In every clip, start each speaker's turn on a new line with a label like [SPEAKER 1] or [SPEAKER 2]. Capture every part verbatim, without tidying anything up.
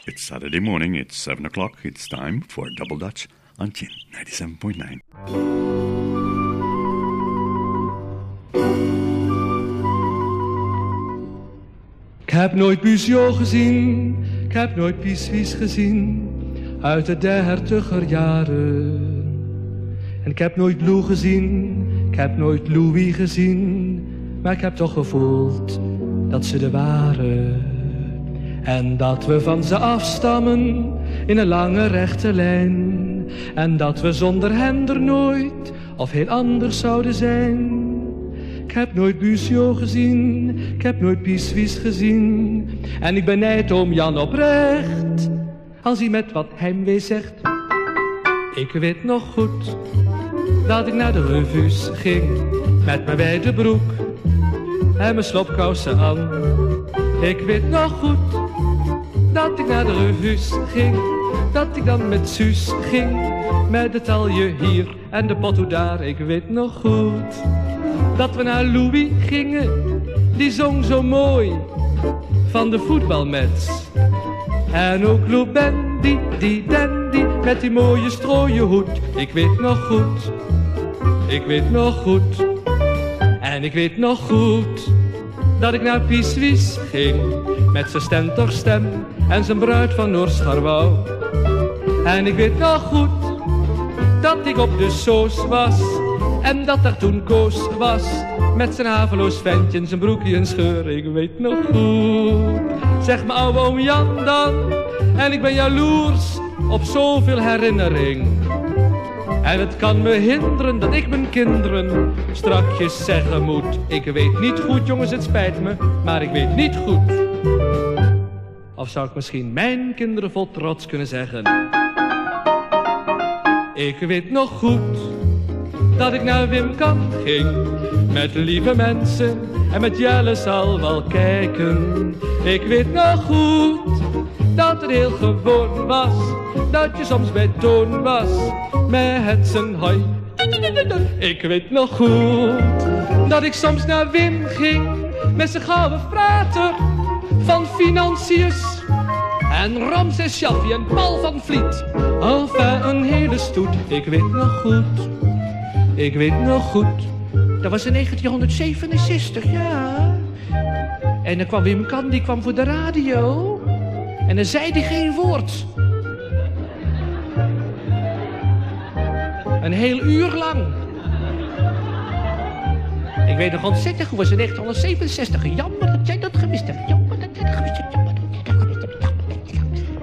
[SPEAKER 1] It's Saturday morning, it's seven o'clock, it's time for Double Dutch on Chin ninety-seven point nine.
[SPEAKER 2] Ik heb nooit Busio gezien, ik heb nooit Pieswies gezien, uit de dertiger jaren. En ik heb nooit Lou gezien, ik heb nooit Louis gezien, maar ik heb toch gevoeld dat ze er waren. En dat we van ze afstammen in een lange rechte lijn. En dat we zonder hen er nooit of heel anders zouden zijn. Ik heb nooit Busio gezien, ik heb nooit Pieswies gezien. En ik benijd oom Jan oprecht, als hij met wat heimwee zegt. Ik weet nog goed dat ik naar de revues ging, met mijn wijde broek en mijn slopkousen aan. Ik weet nog goed dat ik naar de revues ging, dat ik dan met Suus ging, met het talje hier en de pothoed daar. Ik weet nog goed dat we naar Louis gingen, die zong zo mooi van de voetbalmets. En ook Lou Bendy, die dandy, met die mooie strooien hoed. Ik weet nog goed, ik weet nog goed. En ik weet nog goed dat ik naar Pieswies ging, met zijn stentorstem en zijn bruid van Noorscharwouw. En ik weet nog goed dat ik op de soos was, en dat er toen Koos was, met zijn haveloos ventje en zijn broekje en scheur. Ik weet nog goed, zeg me ouwe oom Jan dan, en ik ben jaloers op zoveel herinnering. En het kan me hinderen dat ik mijn kinderen strakjes zeggen moet. Ik weet niet goed, jongens, het spijt me, maar ik weet niet goed. Of zou ik misschien mijn kinderen vol trots kunnen zeggen? Ik weet nog goed dat ik naar Wim Kan ging, met lieve mensen en met Jelle zal wel kijken. Ik weet nog goed dat het heel gewoon was, dat je soms bij Toon was, met zijn hoi. Ik weet nog goed dat ik soms naar Wim ging, met zijn gouden frater van Financiers. En Ramses Shaffi en Paul van Vliet, enfin een hele stoet. Ik weet nog goed, ik weet nog goed, dat was in negentienhonderdzevenenzestig, ja. En dan kwam Wim Kan, die kwam voor de radio, en dan zei hij geen woord. Een heel uur lang. Ik weet nog ontzettend goed, was in negentienhonderdzevenenzestig. Jammer dat jij dat gemist hebt. Jammer dat jij dat gemist hebt. Jammer dat jij dat gemist hebt. Jammer dat jij dat gemist hebt.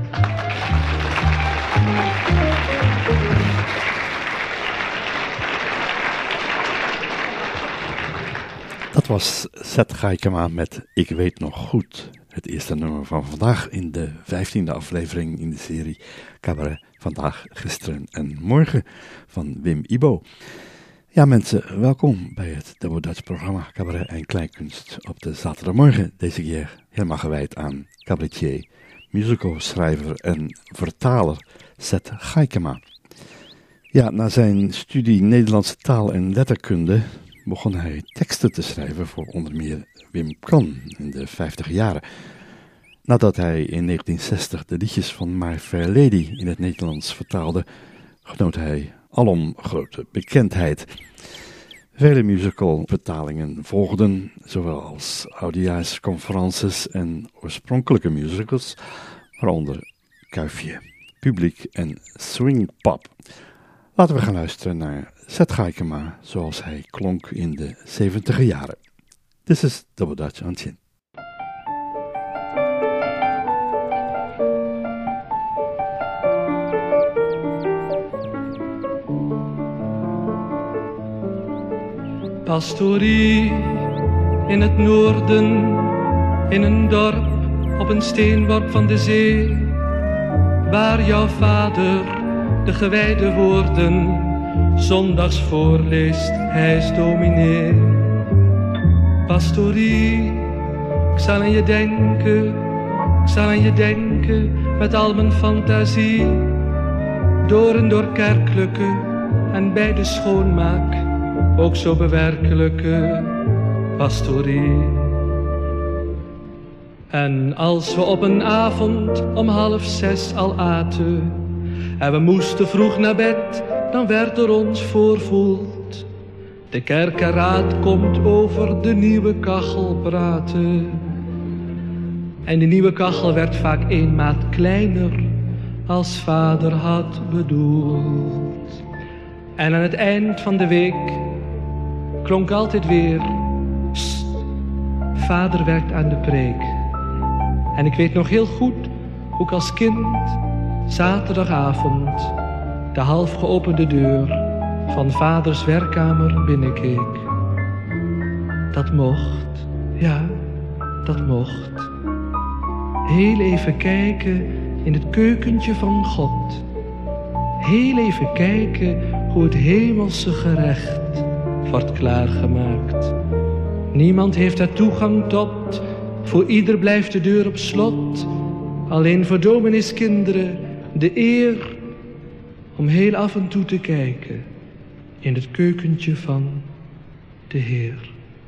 [SPEAKER 1] Dat was Zet Gaikema met Ik weet nog goed. Het eerste nummer van vandaag in de vijftiende aflevering in de serie Cabaret Vandaag, Gisteren en Morgen van Wim Ibo. Ja mensen, welkom bij het Double Dutch programma Cabaret en Kleinkunst op de zaterdagmorgen. Deze keer helemaal gewijd aan cabaretier, musicalschrijver en vertaler Zet Gaikema. Ja, na zijn studie Nederlandse taal en letterkunde begon hij teksten te schrijven voor onder meer Wim Kan in de vijftig jaren. Nadat hij in negentien zestig de liedjes van My Fair Lady in het Nederlands vertaalde, genoot hij alom grote bekendheid. Vele musicalvertalingen volgden, zowel als oudejaarsconferences en oorspronkelijke musicals, waaronder Kuifje, Publiek en Swingpop. Laten we gaan luisteren naar Zet Gaikema zoals hij klonk in de zeventiger jaren. This is Double Dutch on Chin.
[SPEAKER 2] Pastorie in het noorden, in een dorp op een steenworp van de zee, waar jouw vader de gewijde woorden zondags voorleest, hij is dominee. Pastorie, ik zal aan je denken, ik zal aan je denken met al mijn fantasie, door en door kerkelijke en bij de schoonmaak ook zo bewerkelijke pastorie. En als we op een avond om half zes al aten en we moesten vroeg naar bed, dan werd er ons voorvoeld: de kerkeraad komt over de nieuwe kachel praten. En de nieuwe kachel werd vaak een maat kleiner als vader had bedoeld. En aan het eind van de week klonk altijd weer: Psst, vader werkt aan de preek. En ik weet nog heel goed hoe ik als kind zaterdagavond de half geopende deur van vaders werkkamer binnenkeek. Dat mocht, ja, dat mocht. Heel even kijken in het keukentje van God. Heel even kijken hoe het hemelse gerecht wordt klaargemaakt. Niemand heeft daar toegang tot, voor ieder blijft de deur op slot. Alleen voor domineeskinderen de eer om heel af en toe te kijken in het keukentje van de Heer.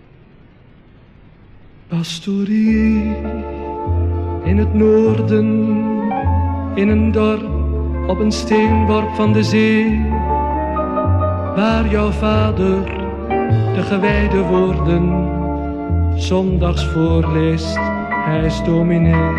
[SPEAKER 2] Pastorie in het noorden, in een dorp op een steenworp van de zee, waar jouw vader de gewijde woorden zondags voorleest, hij is dominee.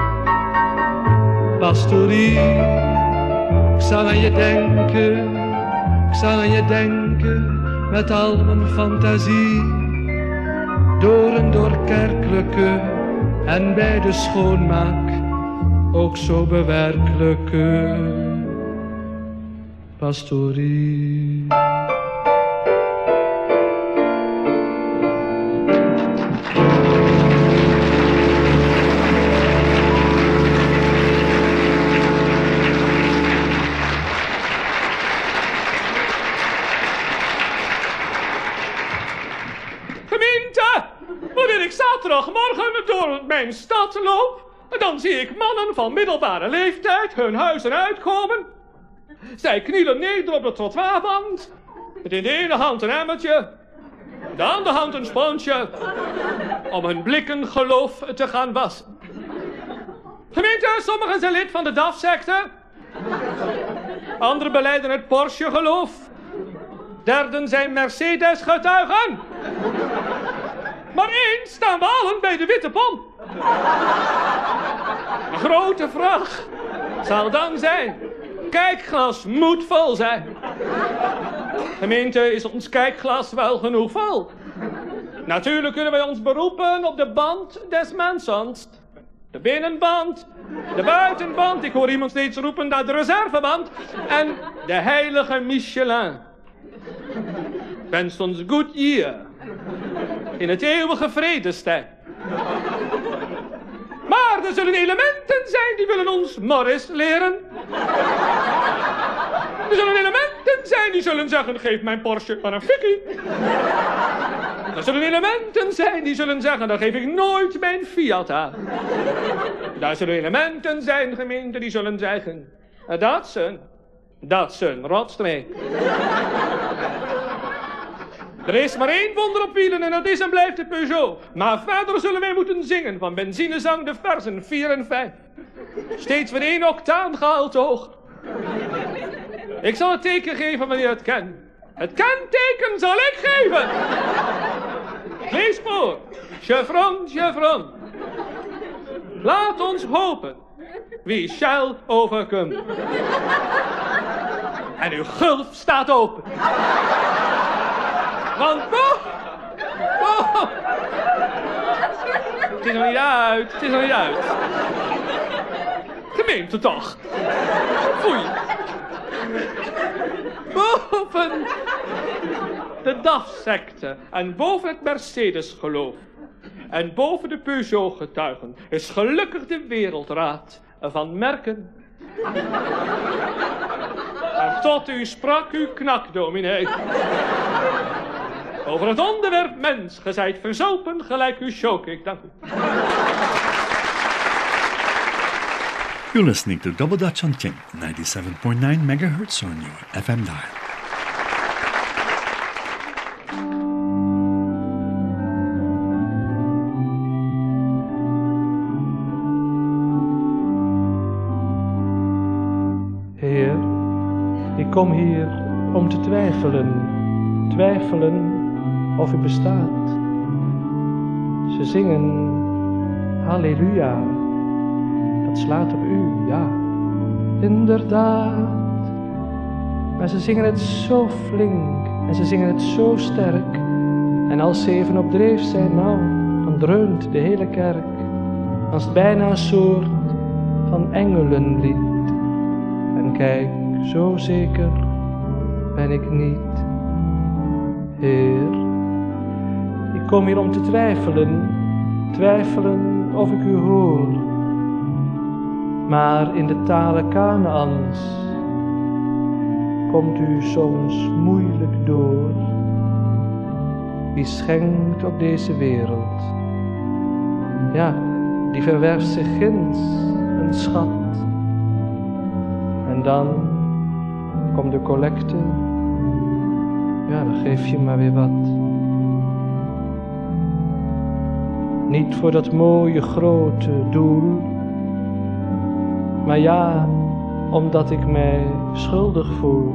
[SPEAKER 2] Pastorie, ik zal aan je denken, ik zal aan je denken met al mijn fantasie, door en door kerkelijke en bij de schoonmaak ook zo bewerkelijke pastorie.
[SPEAKER 3] Wanneer ik zaterdagmorgen door mijn stad loop, dan zie ik mannen van middelbare leeftijd hun huizen uitkomen. Zij knielen neder op de trottoirband, met in de ene hand een emmertje, de andere hand een sponsje, om hun blikken geloof te gaan wassen. Gemeente, sommigen zijn lid van de D A F-secte, anderen belijden het Porsche-geloof, derden zijn Mercedes-getuigen. Maar eens staan we allen bij de witte pom. De grote vraag zal dan zijn: kijkglas moet vol zijn. Gemeente, is ons kijkglas wel genoeg vol? Natuurlijk kunnen wij ons beroepen op de band des mensens. De binnenband, de buitenband, ik hoor iemand steeds roepen naar de reserveband, en de heilige Michelin. Wenst ons good year in het eeuwige vredestijd. Maar er zullen elementen zijn die willen ons Morris leren. Er zullen elementen zijn die zullen zeggen: geef mijn Porsche maar een fikkie. Er zullen elementen zijn die zullen zeggen: dan geef ik nooit mijn Fiat aan. Daar zullen elementen zijn, gemeente, die zullen zeggen: dat is een, dat is een rotstreek. Er is maar één wonder op wielen en dat is en blijft de Peugeot. Maar verder zullen wij moeten zingen van benzinezang de versen vier en vijf. Steeds weer één octaan gehaald hoog. Ik zal het teken geven wanneer je het kent. Het kenteken zal ik geven. Lees voor. Chevron, chevron. Laat ons hopen. Wie shall overcome. En uw gulf staat open. Want, oh, oh, het is nog niet uit, het is nog niet uit. Gemeente toch. Foei. Boven de D A F-secte en boven het Mercedes-geloof en boven de Peugeot-getuigen is gelukkig de wereldraad van merken. En tot u sprak uw knakdominee. Over het onderwerp mens, ge zijt verzopen gelijk uw showcake, dank u.
[SPEAKER 1] You're listening to Double Dutch on King, ninety-seven point nine megahertz on your F M dial.
[SPEAKER 2] kom hier om te twijfelen, twijfelen of u bestaat. Ze zingen halleluja, dat slaat op u, ja, inderdaad. Maar ze zingen het zo flink en ze zingen het zo sterk. En als ze even op dreef zijn, nou, dan dreunt de hele kerk. Als het bijna een soort van engelenlied. En kijk, zo zeker ben ik niet. Heer, ik kom hier om te twijfelen, twijfelen of ik u hoor. Maar in de talen Kanaans komt u soms moeilijk door. Wie schenkt op deze wereld? Ja, die verwerft zich ginds een schat. En dan komt de collecte. Ja, dan geef je maar weer wat. Niet voor dat mooie grote doel, maar ja, omdat ik mij schuldig voel.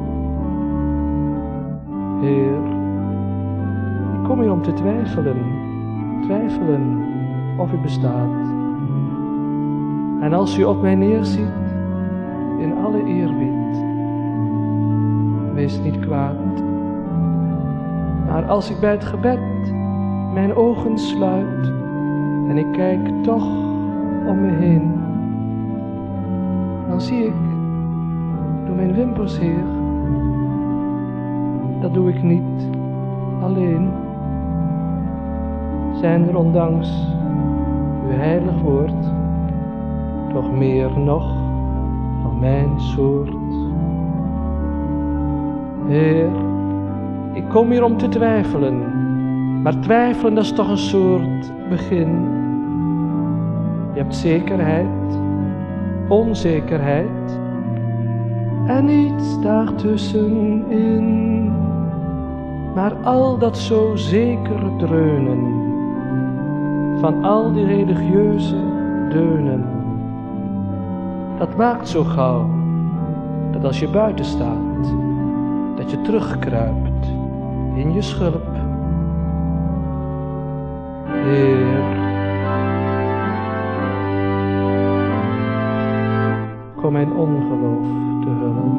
[SPEAKER 2] Heer, ik kom hier om te twijfelen, twijfelen of u bestaat. En als u op mij neerziet, in alle eerbied, wees niet kwaad. Maar als ik bij het gebed mijn ogen sluit en ik kijk toch om me heen, dan zie ik door mijn wimpers, Heer, dat doe ik niet alleen. Zijn er ondanks uw heilig woord toch meer nog van mijn soort? Heer, ik kom hier om te twijfelen, maar twijfelen dat is toch een soort begin. Je hebt zekerheid, onzekerheid en iets daartussenin. Maar al dat zo zeker dreunen van al die religieuze deunen, dat maakt zo gauw dat als je buiten staat, dat je terugkruipt in je schulp. Heer, kom mijn ongeloof te hulp.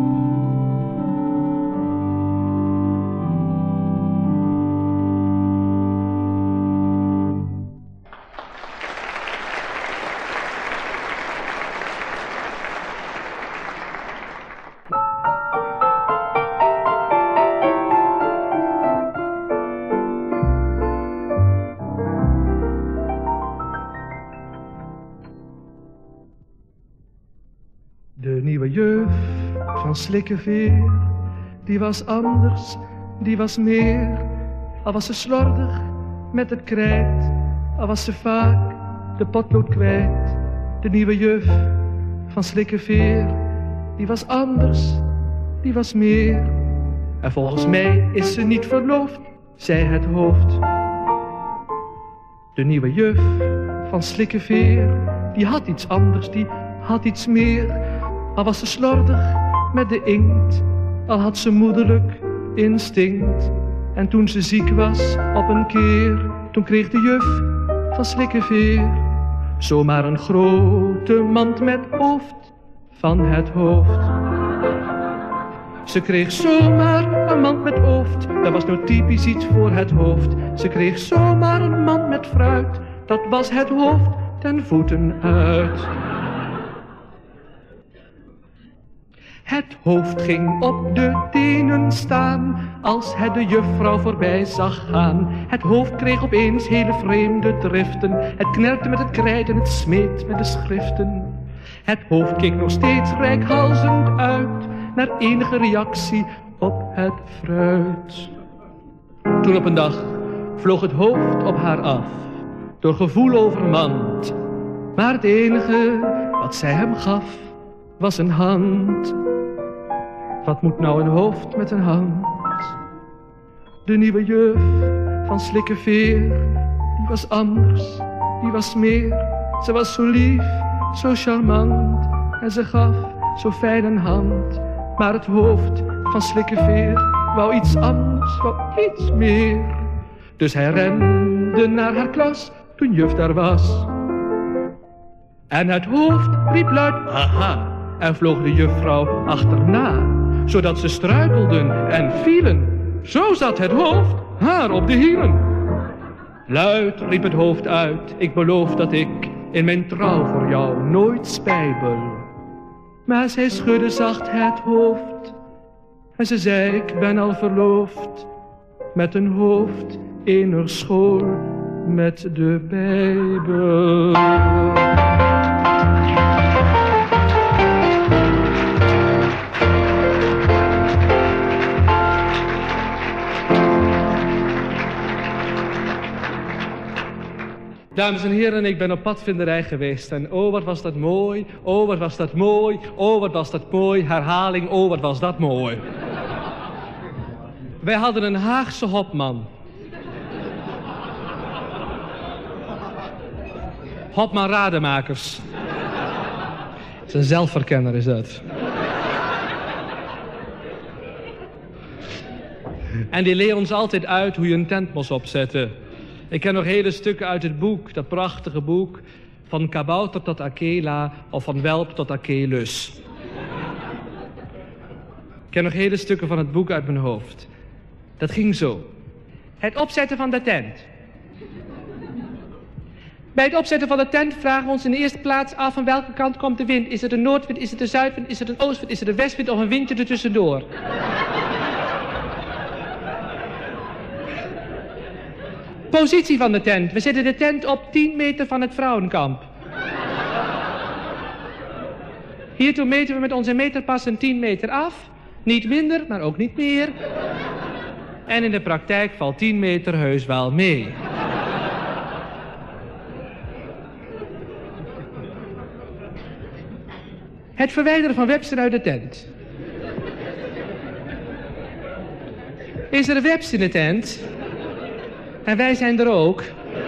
[SPEAKER 2] De nieuwe juf van Slikkeveer, die was anders, die was meer. Al was ze slordig met het krijt, al was ze vaak de potlood kwijt. De nieuwe juf van Slikkeveer, die was anders, die was meer. En volgens mij is ze niet verloofd, zei het hoofd. De nieuwe juf van Slikkeveer, die had iets anders, die had iets meer. Al was ze slordig met de inkt, al had ze moederlijk instinct. En toen ze ziek was op een keer, toen kreeg de juf van Slikkeveer zomaar een grote mand met hoofd van het hoofd. Ze kreeg zomaar een mand met hoofd, dat was nou typisch iets voor het hoofd. Ze kreeg zomaar een mand met fruit, dat was het hoofd ten voeten uit. Het hoofd ging op de tenen staan, als het de juffrouw voorbij zag gaan. Het hoofd kreeg opeens hele vreemde driften, het knerpte met het krijt en het smeet met de schriften. Het hoofd keek nog steeds reikhalzend uit, naar enige reactie op het fruit. Toen op een dag vloog het hoofd op haar af, door gevoel overmand. Maar het enige wat zij hem gaf, was een hand. Wat moet nou een hoofd met een hand? De nieuwe juf van Slikkeveer, die was anders, die was meer. Ze was zo lief, zo charmant en ze gaf zo fijn een hand. Maar het hoofd van slikkenveer. Wou iets anders, wou iets meer. Dus hij rende naar haar klas toen juf daar was. En het hoofd riep luid haha. En vloog de juffrouw achterna, zodat ze struikelden en vielen. Zo zat het hoofd haar op de hielen. Luid riep het hoofd uit, ik beloof dat ik in mijn trouw voor jou nooit spijbel. Maar zij schudde zacht het hoofd en ze zei ik ben al verloofd met een hoofd in haar school met de Bijbel. Dames en heren, ik ben op padvinderij geweest en oh wat was dat mooi, oh wat was dat mooi, oh wat was dat mooi, herhaling, oh wat was dat mooi. Wij hadden een Haagse hopman. Hopman Rademakers. Dat is een zelfverkenner is dat. En die leerde ons altijd uit hoe je een tent moest opzetten. Ik ken nog hele stukken uit het boek, dat prachtige boek, van kabouter tot Akela of van welp tot Akelus. Ik ken nog hele stukken van het boek uit mijn hoofd. Dat ging zo. Het opzetten van de tent. Bij het opzetten van de tent vragen we ons in de eerste plaats af van welke kant komt de wind. Is het een noordwind, is het een zuidwind, is het een oostwind, is het een westwind of een windje ertussendoor? Positie van de tent. We zetten de tent op tien meter van het vrouwenkamp. Hiertoe meten we met onze meterpassen tien meter af. Niet minder, maar ook niet meer. En in de praktijk valt tien meter heus wel mee. Het verwijderen van Webster uit de tent. Is er een Webster in de tent? En wij zijn er ook.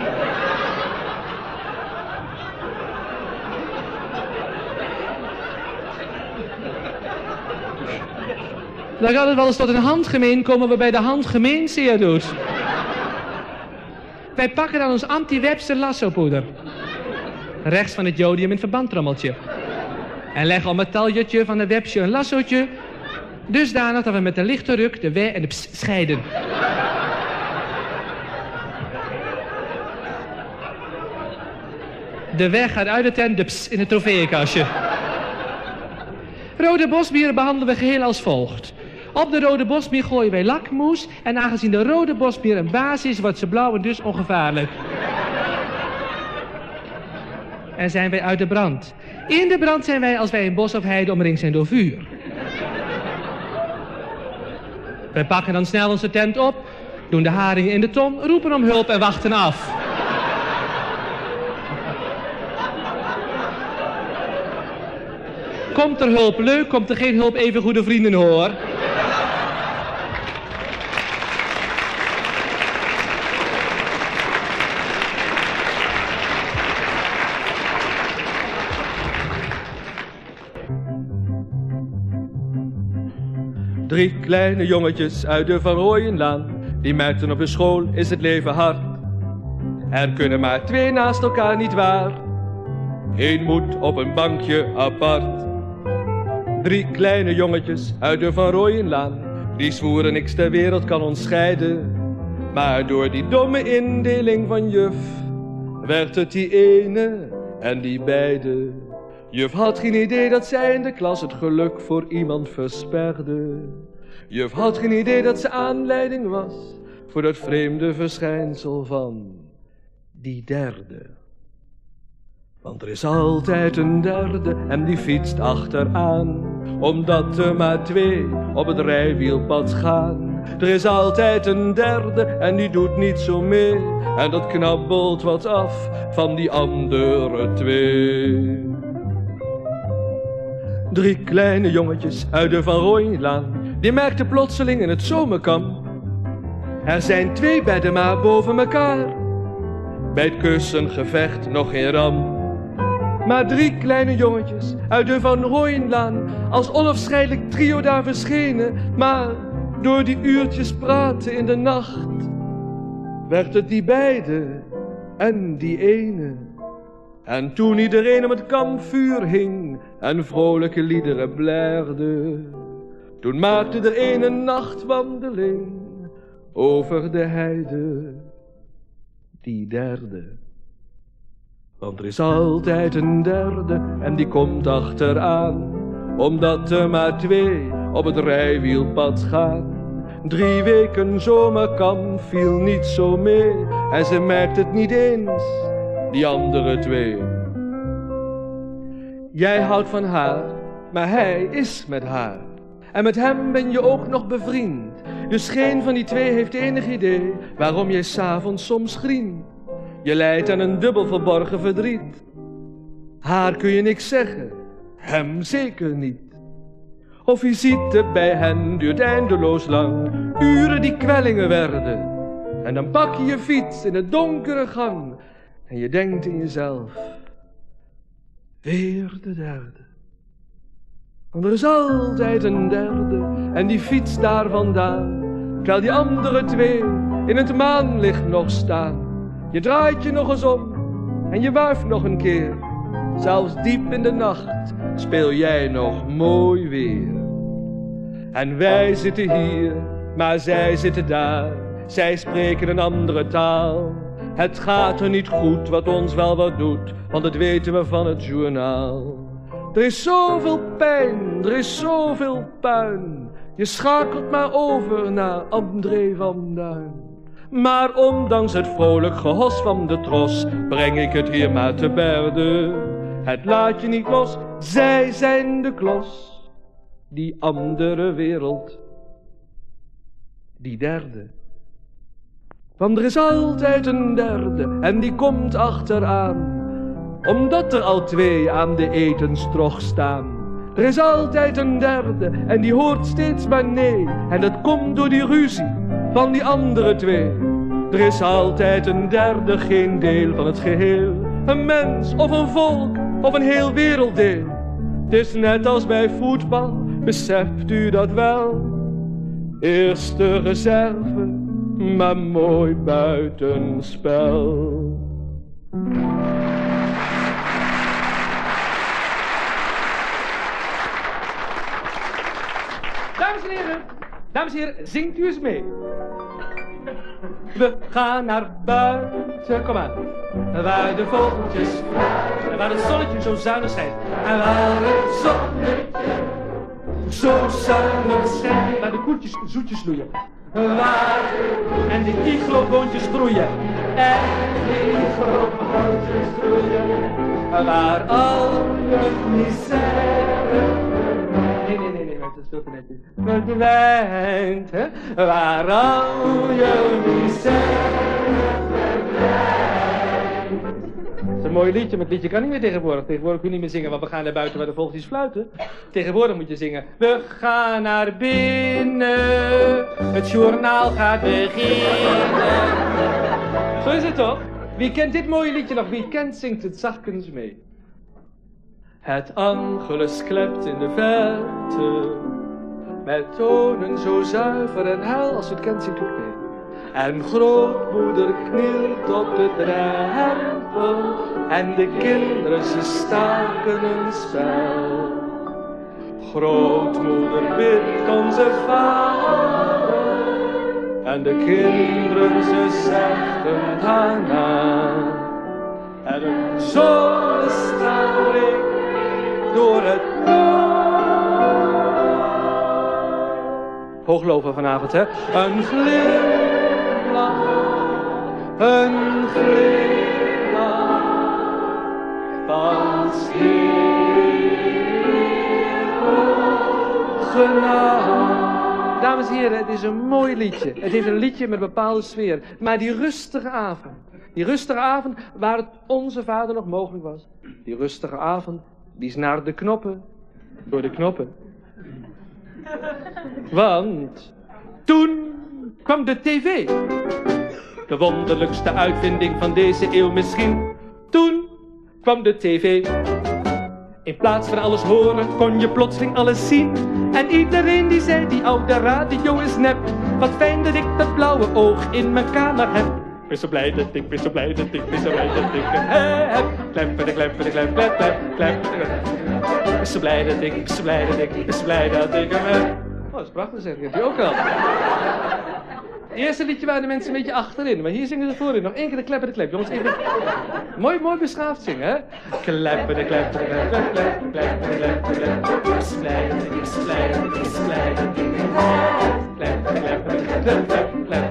[SPEAKER 2] Dan gaat het wel eens tot een handgemeen komen waarbij de hand gemeen zeer doet. Wij pakken dan ons anti-Webster lassopoeder. Rechts van het jodium in het verbandtrommeltje. En leggen om het taljetje van een websje een lassootje. Dusdanig dat we met een lichte ruk de wij en de ps scheiden. De weg gaat uit de tent, de ps in het trofeeënkastje. Rode bosbieren behandelen we geheel als volgt. Op de rode bosbier gooien wij lakmoes. En aangezien de rode bosbier een baas is, wordt ze blauw en dus ongevaarlijk. En zijn wij uit de brand. In de brand zijn wij als wij in bos of heide omringd zijn door vuur. Wij pakken dan snel onze tent op, doen de haringen in de ton, roepen om hulp en wachten af. Komt er hulp leuk, komt er geen hulp even goede vrienden hoor.
[SPEAKER 3] Drie kleine jongetjes uit de Van Rooyenlaan, die merkten op de school is het leven hard. Er kunnen maar twee naast elkaar, niet waar? Eén moet op een bankje apart. Drie kleine jongetjes uit de Van Rooyenlaan, die zwoeren niks ter wereld kan ons scheiden. Maar door die domme indeling van juf, werd het die ene en die beide. Juf had geen idee dat zij in de klas het geluk voor iemand versperde. Juf had geen idee dat ze aanleiding was voor dat vreemde verschijnsel van die derde. Want er is altijd een derde en die fietst achteraan, omdat er maar twee op het rijwielpad gaan. Er is altijd een derde en die doet niet zo mee, en dat knabbelt wat af van die andere twee. Drie kleine jongetjes uit de Van Rooyenlaan, die merkten plotseling in het zomerkamp: er zijn twee bedden maar boven elkaar. Bij het kussengevecht nog geen ramp.
[SPEAKER 2] maar drie kleine jongetjes uit de Van Rooyenlaan, als onafscheidelijk trio daar verschenen. Maar door die uurtjes praten in de nacht, werd het die beide en die ene. En toen iedereen om het kampvuur hing en vrolijke liederen blaerde, toen maakte er een een nachtwandeling over de heide. Die derde. Want er is altijd een derde en die komt achteraan, omdat er maar twee op het rijwielpad gaan. Drie weken zomerkamp viel niet zo mee en ze merkt het niet eens, die andere twee. Jij houdt van haar, maar hij is met haar. En met hem ben je ook nog bevriend. Dus geen van die twee heeft enig idee waarom jij 's avonds soms grient. Je lijdt aan een dubbel verborgen verdriet. Haar kun je niks zeggen, hem zeker niet. Of visite bij hen duurt eindeloos lang, uren die kwellingen werden. En dan pak je je fiets in de donkere gang en je denkt in jezelf, weer de derde. Want er is altijd een derde en die fietst daar vandaan, terwijl die andere twee in het maanlicht nog staan. Je draait je nog eens om en je wuift nog een keer. Zelfs diep in de nacht speel jij nog mooi weer. En wij zitten hier, maar zij zitten daar. Zij spreken een andere taal. Het gaat er niet goed, wat ons wel wat doet, want dat weten we van het journaal. Er is zoveel pijn, er is zoveel puin. Je schakelt maar over naar André van Duin. Maar ondanks het vrolijk gehos van de tros, breng ik het hier maar te berde. Het laat je niet los, zij zijn de klos. Die andere wereld, die derde. Want er is altijd een derde en die komt achteraan, omdat er al twee aan de etenstrog staan. Er is altijd een derde en die hoort steeds maar nee, en dat komt door die ruzie van die andere twee. Er is altijd een derde, geen deel van het geheel. Een mens of een volk of een heel werelddeel. Het is net als bij voetbal, beseft u dat wel? Eerste reserve, maar mooi buitenspel.
[SPEAKER 3] Dames en heren, dames en heren, zingt u eens mee. We gaan naar buiten, kom aan. Waar de vogeltjes fluiten, waar het zonnetje zo zuinig schijnt. En waar het zonnetje zo zuinig schijnt. Waar de koetjes zoetjes loeien. Waar en de igloboontjes groeien. En de igloboontjes groeien. Waar al je misère. Nee, nee, nee, nee, dat is veel te netjes. Verdwijnt, hè? Waar al je misère verdwijnt. Dat is een mooi liedje, maar het liedje kan niet meer tegenwoordig. Tegenwoordig kun je niet meer zingen, want we gaan naar buiten waar de vogeltjes fluiten. Tegenwoordig moet je zingen. We gaan naar binnen, het journaal gaat beginnen. Zo is het toch? Wie kent dit mooie liedje nog? Wie kent, zingt het zachtjes mee. Het angelus klept in de verte, met tonen zo zuiver en heil, als het kent zingt het mee. En grootmoeder knielt op de drempel, en de kinderen ze staken een spel. Grootmoeder bidt onze vader, en de kinderen ze zeggen haar naam. En een zonnestraal breekt door het Hoogloven vanavond, hè? Een glimlach, een glimlach van genade. Dames en heren, het is een mooi liedje. Het heeft een liedje met een bepaalde sfeer. Maar die rustige avond, die rustige avond waar het onze vader nog mogelijk was. Die rustige avond, die is naar de knoppen, door de knoppen. Want toen kwam de tv. De wonderlijkste uitvinding van deze eeuw misschien. Toen kwam de tv. In plaats van alles horen, kon je plotseling alles zien. En iedereen die zei, die oude radio is nep. Wat fijn dat ik dat blauwe oog in mijn kamer heb. Ik ben zo blij dat ik, ben zo blij dat ik, ben zo blij dat ik een heb. Klepperde, klepperde, klep, klep, klep, klepperde. Ik ben zo blij dat ik, ik ben zo blij dat ik, ik ben zo blij dat ik hem heb. Oh, dat is prachtig zeg, dat heb je ook al. Het eerste liedje waren de mensen een beetje achterin, maar hier zingen ze voorin. Nog één keer de klepperde, klep. Jongens, even... Mooi, mooi beschaafd zingen, hè? Klepperde, klepperde, klep, klep, klep, klepperde, klepperde, klep. Ik ben zo blij dat ik, ik ben zo blij dat ik, ik ben zo blij dat ik hem heb. Klepperde, klepperde, klep, klep, klep.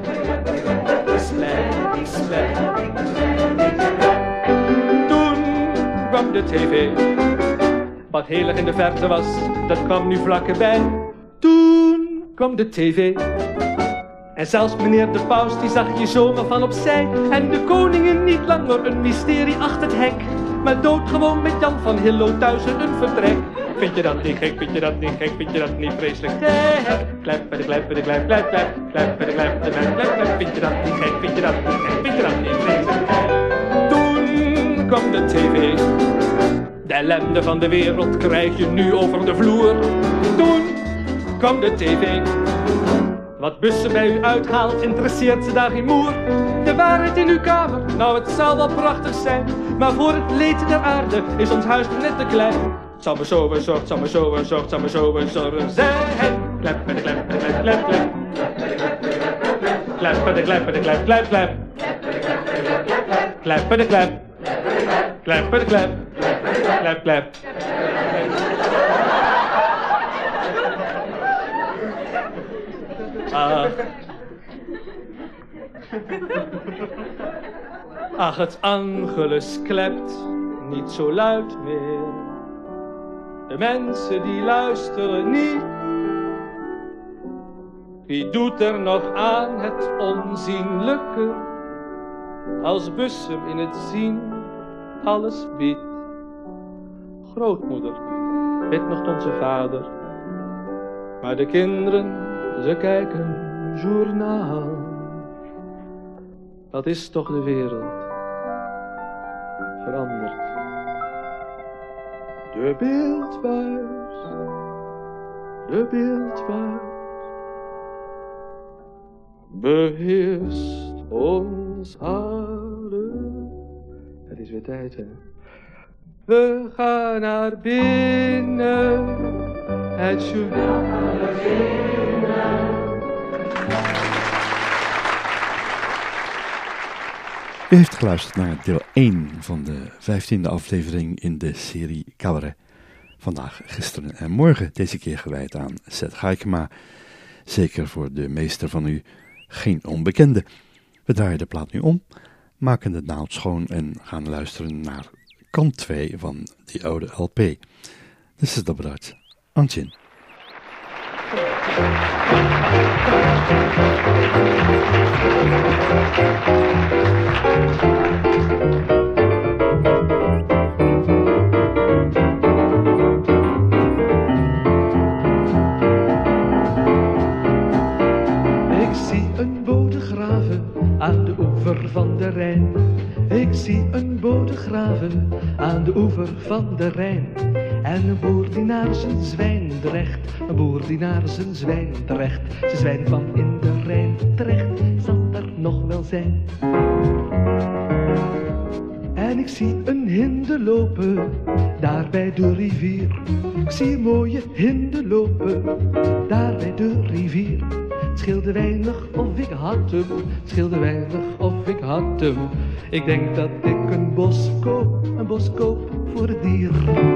[SPEAKER 3] Toen kwam de tv. Wat heel erg in de verte was, dat kwam nu vlakbij. Toen kwam de tv. En zelfs meneer de paus, die zag je zomaar van opzij. En de koningin niet langer een mysterie achter het hek. Maar doodgewoon met Jan van Hillo thuis in een vertrek. Vind je dat niet gek, vind je dat niet gek, vind je dat niet vreselijk gek? Klepperde, klepperde, klep, klep, klep, klepperde, klepperde, klep, klep, klep. Vind je dat niet gek, vind je dat niet gek, vind je dat niet vreselijk gek? Toen kwam de tv. De ellende van de wereld krijg je nu over de vloer. Toen kwam de tv. Wat bussen bij u uithaalt, interesseert ze daar geen moer. De waarheid in uw kamer, nou het zal wel prachtig zijn. Maar voor het leed der aarde is ons huis net te klein. Het zal me zo bezorgd, het zal me zo bezorgd, het zal me zo bezorgd zijn. Klepperde, klepperde, klep, klep, klep. Klepperde, klepperde, klep, klep, klep. Klepperde, klep. Klepperde, klep. Klep, klep. Ach. Ach, het Angelus klept niet zo luid meer. De mensen die luisteren niet. Wie doet er nog aan het onzienlijke, als Bussum in het zien alles biedt? Grootmoeder bidt nog onze vader, maar de kinderen, ze kijken journaal. Dat is toch de wereld veranderd. De beeldbuis, de beeldbuis beheerst ons harten. Het is weer tijd, hè? We gaan naar binnen, het journaal naar binnen.
[SPEAKER 1] U heeft geluisterd naar deel één van de vijftiende aflevering in de serie Cabaret. Vandaag, gisteren en morgen, deze keer gewijd aan Seth Gaikema. Zeker voor de meester van u geen onbekende. We draaien de plaat nu om, maken de naald schoon en gaan luisteren naar kant twee van die oude L P. Dit is Dobrodt, Antjin.
[SPEAKER 2] Ik zie een bode graven aan de oever van de Rijn. Ik zie een bode graven aan de oever van de Rijn. En een boer die naar zijn zwijn drecht, een boer die naar zijn zwijn drecht. Zijn zwijn van in de Rijn terecht, zal er nog wel zijn. En ik zie een hinde lopen, daar bij de rivier. Ik zie een mooie hinde lopen, daar bij de rivier. Het scheelde weinig of ik had hem, het scheelde weinig of ik had hem. Ik denk dat ik een bos koop, een bos koop voor het dier.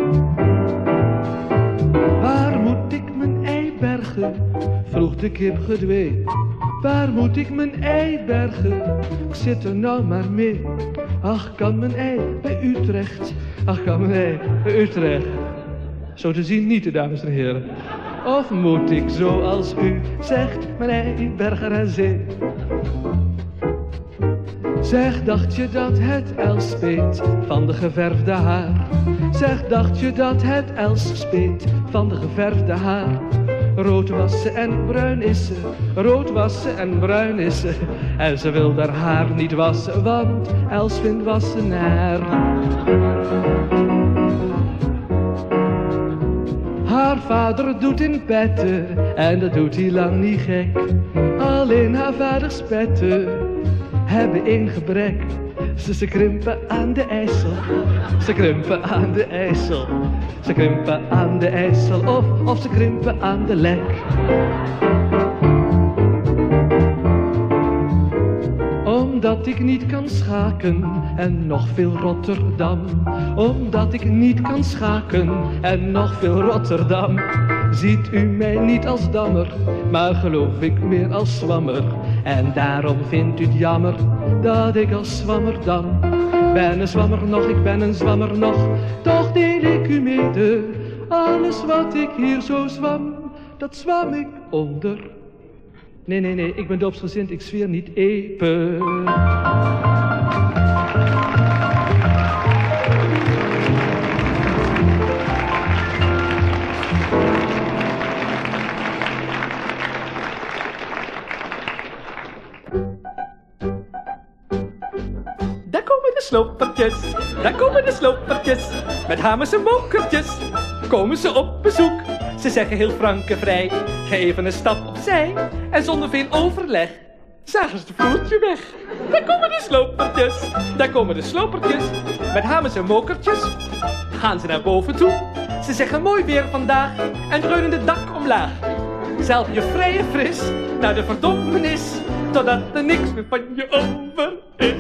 [SPEAKER 2] Waar moet ik mijn ei bergen? Vroeg de kip gedwee. Waar moet ik mijn ei bergen? Ik zit er nou maar mee. Ach, kan mijn ei bij Utrecht? Ach, kan mijn ei bij Utrecht? Zo te zien niet, dames en heren. Of moet ik, zoals u zegt, mijn ei bergen aan zee? Zeg, dacht je dat het els speet van de geverfde haar? Zeg, dacht je dat het els speet van de geverfde haar? Rood was ze en bruin is ze, rood was ze en bruin is ze. En ze wil haar haar niet wassen, want Els vindt wassen naar. zwammer doet in petten, en dat doet hij lang niet gek. Alleen haar vaders petten hebben één gebrek. Ze, ze krimpen aan de IJssel, ze krimpen aan de IJssel. Ze krimpen aan de IJssel of, of ze krimpen aan de Lek. Omdat ik niet kan schaken en nog veel Rotterdam. Omdat ik niet kan schaken en nog veel Rotterdam. Ziet u mij niet als dammer, maar geloof ik meer als zwammer. En daarom vindt u het jammer dat ik als zwammer dan. Ben een zwammer nog, ik ben een zwammer nog. Toch deel ik u mede. Alles wat ik hier zo zwam, dat zwam ik onder. Nee, nee, nee, ik ben doopsgezind, ik zweer niet epen.
[SPEAKER 3] Daar komen de slopertjes, daar komen de slopertjes. Met hamers en mokertjes komen ze op bezoek. Ze zeggen heel frank en vrij, ga even een stap opzij. En zonder veel overleg zagen ze het vloertje weg. Daar komen de slopertjes, daar komen de slopertjes. Met hamers en mokertjes gaan ze naar boven toe. Ze zeggen mooi weer vandaag en dreunen het dak omlaag. Zelf je vrij en fris naar de verdommenis, totdat er niks meer van je over is.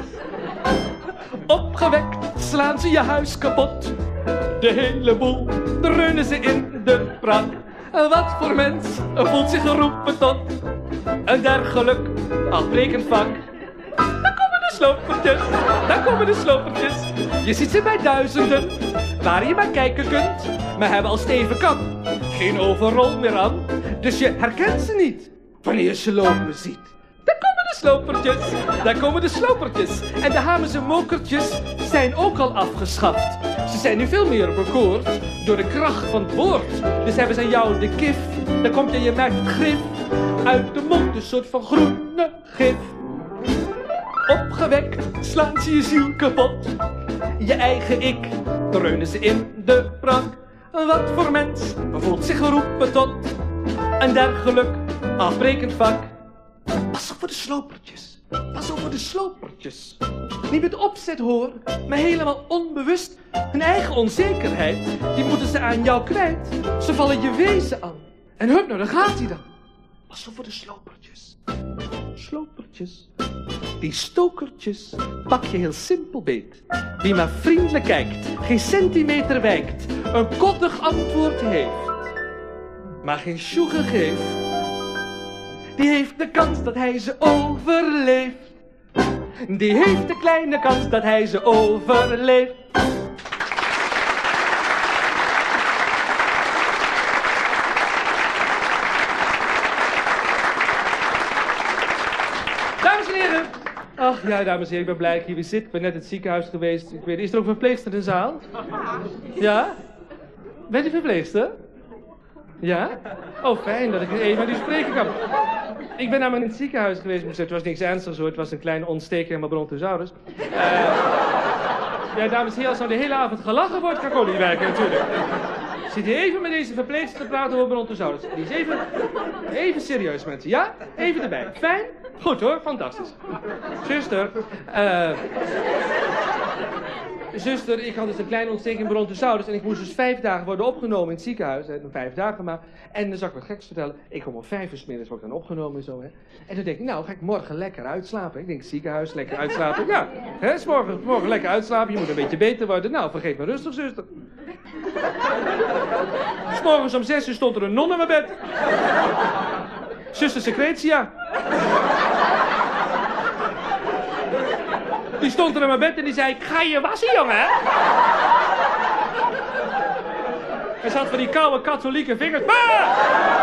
[SPEAKER 3] Opgewekt slaan ze je huis kapot. De hele boel dreunen ze in de prak. Wat voor mens voelt zich geroepen tot een dergelijk afbrekend vak. Daar komen de slopertjes, daar komen de slopertjes. Je ziet ze bij duizenden, waar je maar kijken kunt. Maar hebben al steven kap, geen overrol meer aan. Dus je herkent ze niet, wanneer je ze lopen ziet. Daar komen de slopertjes, daar komen de slopertjes. En de hamers en mokertjes zijn ook al afgeschaft. Ze zijn nu veel meer bekoord door de kracht van het woord. Dus hebben ze aan jou de kif, dan komt je je merkt het grif. Uit de mond een soort van groene gif. Opgewekt slaan ze je ziel kapot. Je eigen ik dreunen ze in de prank. Wat voor mens voelt zich geroepen tot een dergelijk afbrekend vak. Pas op voor de slopertjes, pas op voor de slopertjes. Niet met opzet hoor, maar helemaal onbewust. Hun eigen onzekerheid, die moeten ze aan jou kwijt. Ze vallen je wezen aan. En hup nou, daar gaat hij dan. Pas op voor de slopertjes. Slopertjes. Die stokertjes pak je heel simpel beet. Wie maar vriendelijk kijkt, geen centimeter wijkt, een koddig antwoord heeft, maar geen sjoegen geeft, die heeft de kans dat hij ze overleeft. Die heeft de kleine kans dat hij ze overleeft. Dames en heren. Ach ja, dames en heren, ik ben blij dat ik hier weer zit. Ik ben net in het ziekenhuis geweest. Ik weet, is er ook een verpleegster in de zaal? Ja? Bent u verpleegster? Ja? Oh, fijn dat ik even met u spreken kan. Ik ben namelijk in het ziekenhuis geweest. Het was niks ernstigs hoor. Het was een kleine ontsteking in mijn brontosaurus. Uh, ja, dames en heren, als nou de hele avond gelachen wordt, kan ik ook niet werken natuurlijk. Ik zit hier even met deze verpleegster te praten over brontosaurus. Die is even, even serieus mensen. Ja? Even erbij. Fijn? Goed hoor, fantastisch. Zuster, uh, zuster, ik had dus een kleine ontsteking in brontosaurus en ik moest dus vijf dagen worden opgenomen in het ziekenhuis. Hè, vijf dagen maar. En dan zal ik wat geks vertellen. Ik kom om vijf uur 's middags word ik dan opgenomen en zo. Hè. En toen denk ik, nou ga ik morgen lekker uitslapen. Ik denk, ziekenhuis, lekker uitslapen. Ja, hè, 's morgen, morgen lekker uitslapen. Je moet een beetje beter worden. Nou, vergeet me rustig, zuster. 'S morgens om zes uur stond er een non in mijn bed. Zuster Secretia. Die stond er in mijn bed en die zei, ik ga je wassen, jongen, hè? Hij zat van die koude katholieke vingers. Ah!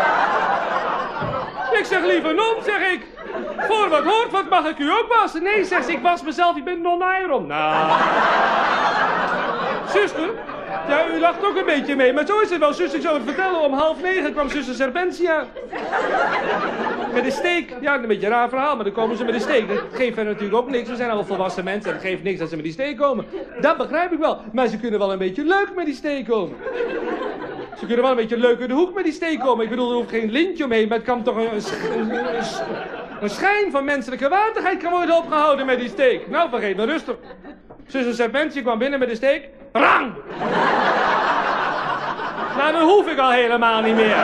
[SPEAKER 3] Ik zeg liever non, zeg ik. Voor wat hoort, wat mag ik u ook wassen? Nee, zegt ze, ik was mezelf, ik ben non-iron. Nou. Zuster, ja, u lacht ook een beetje mee, maar zo is het wel. Zuster, ik zou het vertellen, om half negen kwam zuster Serpentia. Met een steek. Ja, een beetje een raar verhaal, maar dan komen ze met een steek. Dat geeft hen natuurlijk ook niks. We zijn allemaal volwassen mensen en het geeft niks dat ze met die steek komen. Dat begrijp ik wel. Maar ze kunnen wel een beetje leuk met die steek komen. Ze kunnen wel een beetje leuk in de hoek met die steek komen. Ik bedoel, er hoeft geen lintje omheen, maar het kan toch een, een, een, een, een schijn van menselijke waardigheid kan worden opgehouden met die steek. Nou, vergeet me rustig. Zuster Serpentie kwam binnen met de steek. Rang! Nou, dan hoef ik al helemaal niet meer.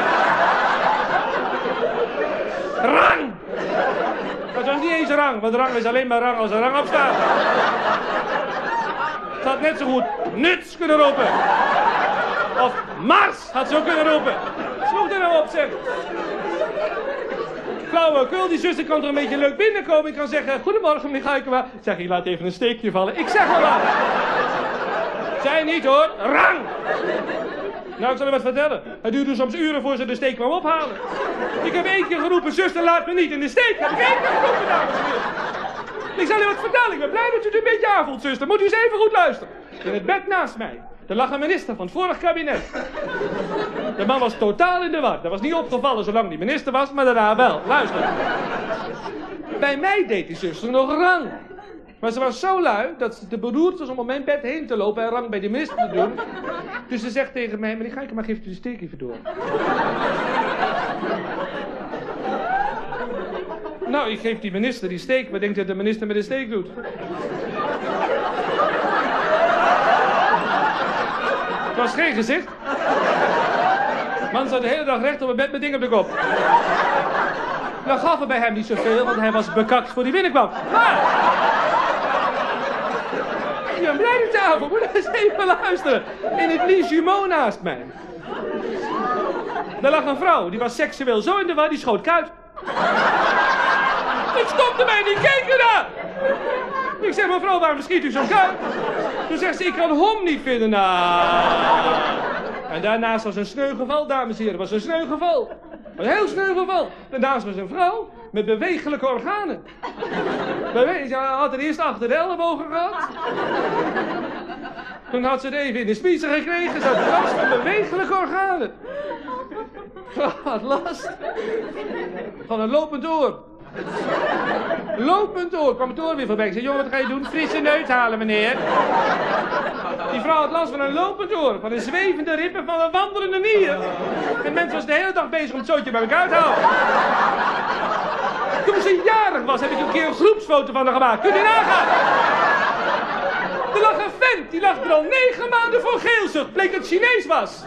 [SPEAKER 3] Rang! Dat was niet eens rang, want rang is alleen maar rang als er rang op staat. Ze had net zo goed nuts kunnen roepen. Of Mars had ze ook kunnen roepen. Sloeg er nou op, zeg. Flauwekul, die zuster kan er een beetje leuk binnenkomen. Ik kan zeggen, goedemorgen meneer Gaikema. Zeg, je laat even een steekje vallen. Ik zeg wel wat. Zij niet hoor, rang! Nou, ik zal u wat vertellen. Het duurde soms uren voor ze de steek kwam ophalen. Ik heb één keer geroepen, zuster, laat me niet in de steek. Heb ik één keer geroepen, dames en heren. Ik zal u wat vertellen. Ik ben blij dat u het een beetje aanvoelt, zuster. Moet u eens even goed luisteren. In het bed naast mij, er lag een minister van het vorige kabinet. De man was totaal in de war. Dat was niet opgevallen zolang die minister was, maar daarna wel. Luister. Bij mij deed die zuster nog rang. Maar ze was zo lui dat ze te beroerd was om op mijn bed heen te lopen en rang bij de minister te doen. Dus ze zegt tegen mij, meneer Gaikema, geeft u de steek even door. Nou, ik geef die minister die steek. Wat denkt u dat de minister met de steek doet? Het was geen gezicht. Man zat de hele dag recht op mijn bed met dingen op de kop. Nou gaf het bij hem niet zoveel, want hij was bekakt voor die binnenkwam. Maar... ik ben blij dat je avond, moet eens even luisteren. In het Lit Jumeau naast mij. Daar lag een vrouw, die was seksueel zo in de war, die schoot kuit. Ik stopte mij en die keek ernaar. Ik zeg, mevrouw, waarom schiet u zo'n kuit? Toen zegt ze, ik kan Hom niet vinden. Nou. En daarnaast was een sneu geval, dames en heren. Was een sneu geval. Een heel sneu geval. Daarnaast was een vrouw met bewegelijke organen. Bewe Ze had er eerst achter de ellebogen gehad. Toen had ze het even in de spiezen gekregen. Ze had last van bewegelijke organen. Vrouw had last van een lopend oor. Lopend oor. Kwam het oor weer voorbij. Ik zei, jongen, wat ga je doen? Frisse neut halen, meneer. Die vrouw had last van een lopend oor. Van een zwevende rib en van een wandelende nier. En mens was de hele dag bezig om het zootje bij elkaar te houden. Toen ze jarig was, heb ik een keer een groepsfoto van haar gemaakt. Kunt u nagaan? Er lag een vent, die lag er al negen maanden voor geelzucht. Bleek dat het Chinees was.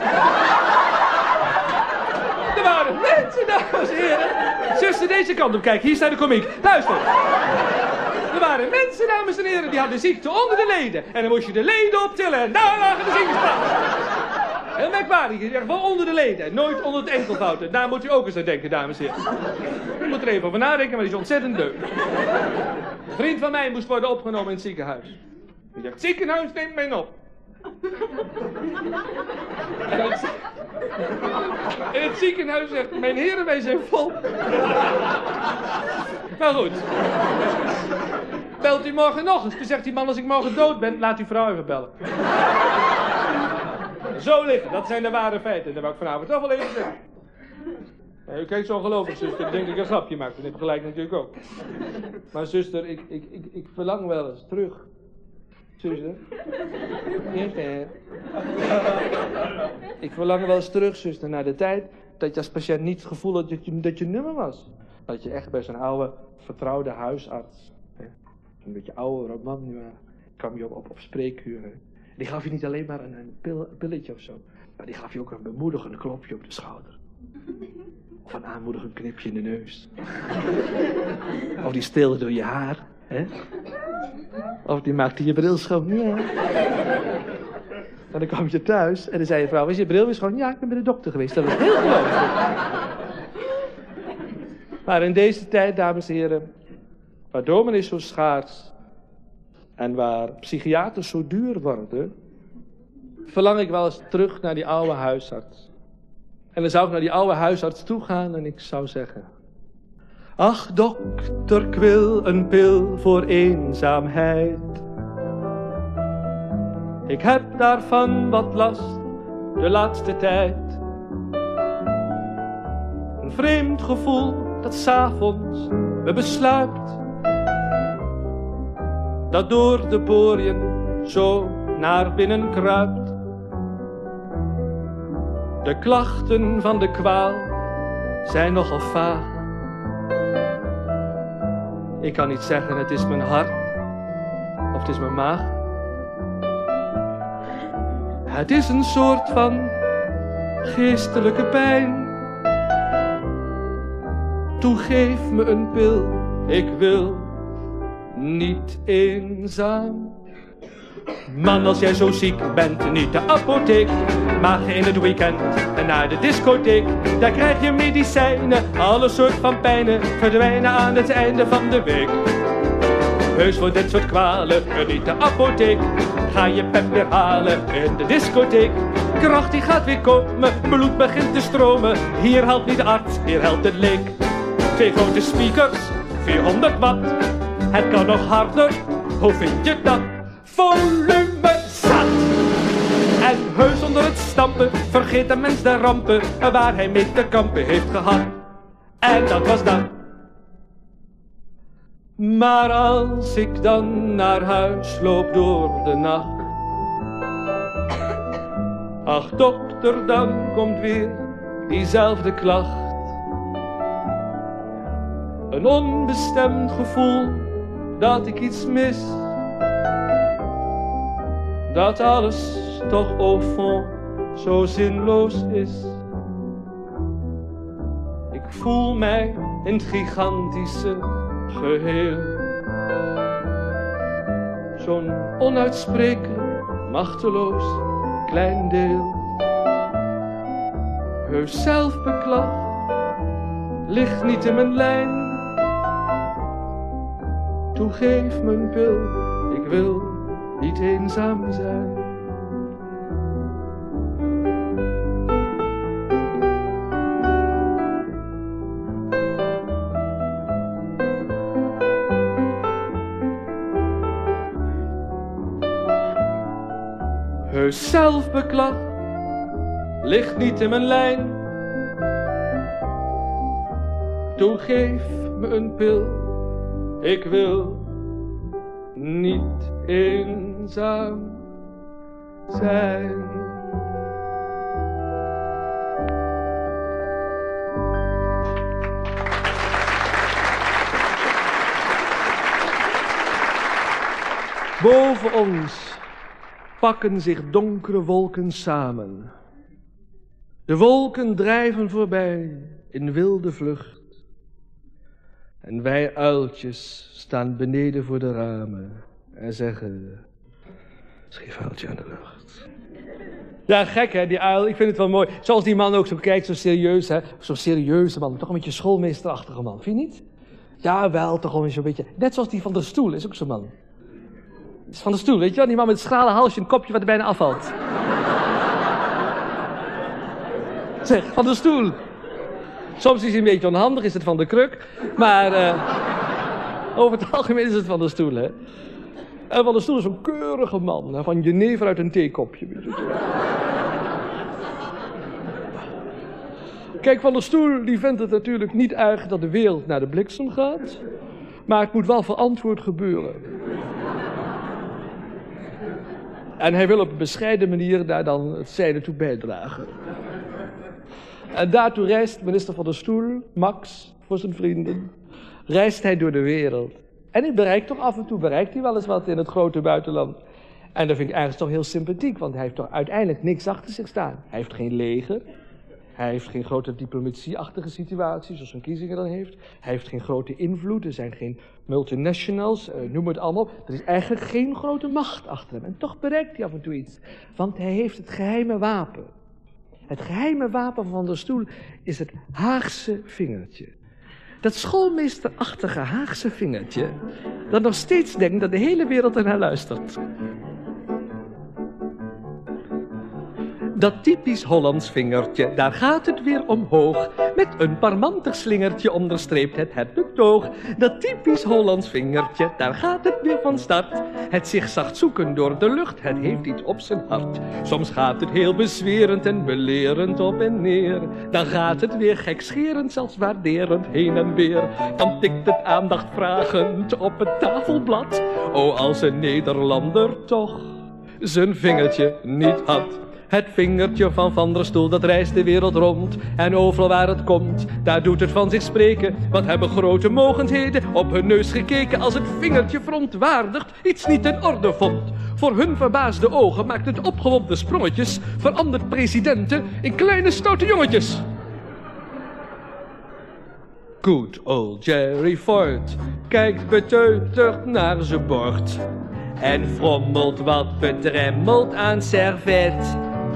[SPEAKER 3] Er waren mensen, dames en heren. Zuster, deze kant op, kijk, hier staat de komiek. Luister. Er waren mensen, dames en heren, die hadden ziekte onder de leden. En dan moest je de leden optillen en daar lagen de zingersplaten. Heel merkwaardig, je zegt wel onder de leden en nooit onder het enkelvoud. En daar moet u ook eens aan denken, dames en heren. U moet er even over nadenken, maar die is ontzettend leuk. Een vriend van mij moest worden opgenomen in het ziekenhuis. Hij zegt, ziekenhuis neemt mij op. En het, in het ziekenhuis zegt, mijn heren, wij zijn vol. Nou goed. Belt u morgen nog eens. Toen zegt die man, als ik morgen dood ben, laat uw vrouw even bellen. Zo liggen, dat zijn de ware feiten. Dat wou ik vanavond toch wel even zeggen. Ja, u kijkt zo ongelooflijk, zuster. Ik denk dat ik een grapje maak. Dat heb ik gelijk natuurlijk ook. Maar zuster, ik, ik, ik, ik verlang wel eens terug. Zuster. Zuster. Ik verlang wel eens terug, zuster, naar de tijd dat je als patiënt niet het gevoel had dat je, dat je nummer was. Dat je echt bij zo'n oude, vertrouwde huisarts, een beetje oude man, maar kwam je op, op, op spreekuur. Hè. Die gaf je niet alleen maar een, een, pil, een pilletje of zo, maar die gaf je ook een bemoedigend klopje op de schouder. Of een aanmoedigend knipje in de neus. Of die steelde door je haar. Hè? Of die maakte je bril schoon. Ja. En dan kwam je thuis en dan zei je vrouw, is je bril weer schoon? Ja, ik ben bij de dokter geweest. Dat was heel gelooflijk. Maar in deze tijd, dames en heren, waar dominees zo schaars en waar psychiaters zo duur worden, verlang ik wel eens terug naar die oude huisarts. En dan zou ik naar die oude huisarts toe gaan en ik zou zeggen, ach dokter, ik wil een pil voor eenzaamheid. Ik heb daarvan wat last de laatste tijd. Een vreemd gevoel dat 's avonds me besluit. Dat door de poriën zo naar binnen kruipt. De klachten van de kwaal zijn nogal vaag. Ik kan niet zeggen het is mijn hart of het is mijn maag. Het is een soort van geestelijke pijn. Toe geef me een pil, ik wil niet eenzaam. Man, als jij zo ziek bent, niet de apotheek, maar ga in het weekend en naar de discotheek. Daar krijg je medicijnen, alle soort van pijnen verdwijnen aan het einde van de week. Heus voor dit soort kwalen, niet de apotheek. Ga je pep weer halen in de discotheek. Kracht die gaat weer komen, bloed begint te stromen. Hier helpt niet de arts, hier helpt het leek. Twee grote speakers, vierhonderd watt. Het kan nog harder, hoe vind je dat? Volume zat. En heus onder het stampen vergeet de mens de rampen waar hij mee te kampen heeft gehad. En dat was dat. Maar als ik dan naar huis loop door de nacht, ach dokter, dan komt weer diezelfde klacht. Een onbestemd gevoel dat ik iets mis, dat alles toch au fond zo zinloos is. Ik voel mij in het gigantische geheel, zo'n onuitsprekelijk, machteloos klein deel. Heus zelfbeklag ligt niet in mijn lijn. Toe geef me een pil, ik wil niet eenzaam zijn. Heus zelfbeklag ligt niet in mijn lijn. Toe geef me een pil, ik wil niet eenzaam zijn. Boven ons pakken zich donkere wolken samen. De wolken drijven voorbij in wilde vlucht. En wij uiltjes staan beneden voor de ramen en zeggen: schief uiltje aan de lucht. Ja, gek hè, die uil. Ik vind het wel mooi. Zoals die man ook zo kijkt, zo serieus hè. Zo'n serieuze man, toch een beetje schoolmeesterachtige man, vind je niet? Ja, wel, toch gewoon zo'n beetje. Net zoals die van der Stoel, is ook zo'n man. Is van der Stoel, weet je wel? Die man met het schrale halsje en een kopje wat er bijna afvalt. Zeg, van der Stoel. Soms is hij een beetje onhandig, is het van de kruk. Maar uh, over het algemeen is het van der Stoel, hè. En van der Stoel is een keurige man, hè, van jenever uit een theekopje. Weet je. Kijk, van der Stoel die vindt het natuurlijk niet erg dat de wereld naar de bliksem gaat. Maar het moet wel verantwoord gebeuren. En hij wil op een bescheiden manier daar dan het zijne toe bijdragen. En daartoe reist minister van der Stoel, Max, voor zijn vrienden, reist hij door de wereld. En hij bereikt toch af en toe, bereikt hij wel eens wat in het grote buitenland. En dat vind ik eigenlijk toch heel sympathiek, want hij heeft toch uiteindelijk niks achter zich staan. Hij heeft geen leger, hij heeft geen grote diplomatie-achtige situatie, zoals een kiezingen dan heeft. Hij heeft geen grote invloed, er zijn geen multinationals, uh, noem het allemaal. Er is eigenlijk geen grote macht achter hem. En toch bereikt hij af en toe iets, want hij heeft het geheime wapen. Het geheime wapen van Van der Stoel is het Haagse vingertje. Dat schoolmeesterachtige Haagse vingertje, dat nog steeds denkt dat de hele wereld ernaar luistert. Dat typisch Hollands vingertje, daar gaat het weer omhoog. Met een parmantig slingertje onderstreept het het betoog. Dat typisch Hollands vingertje, daar gaat het weer van start. Het zigzagt zoeken door de lucht, het heeft iets op zijn hart. Soms gaat het heel bezwerend en belerend op en neer. Dan gaat het weer gekscherend, zelfs waarderend heen en weer. Dan tikt het aandacht vragend op het tafelblad. O, als een Nederlander toch zijn vingertje niet had.
[SPEAKER 2] Het vingertje van Van der Stoel, dat reist de wereld rond. En overal waar het komt, daar doet het van zich spreken. Wat hebben grote mogendheden op hun neus gekeken als het vingertje verontwaardigd iets niet in orde vond. Voor hun verbaasde ogen maakt het opgewonden sprongetjes, verandert presidenten in kleine stoute jongetjes. Good old Jerry Ford kijkt beteuterd naar zijn bord en frommelt wat bedremmeld aan servet.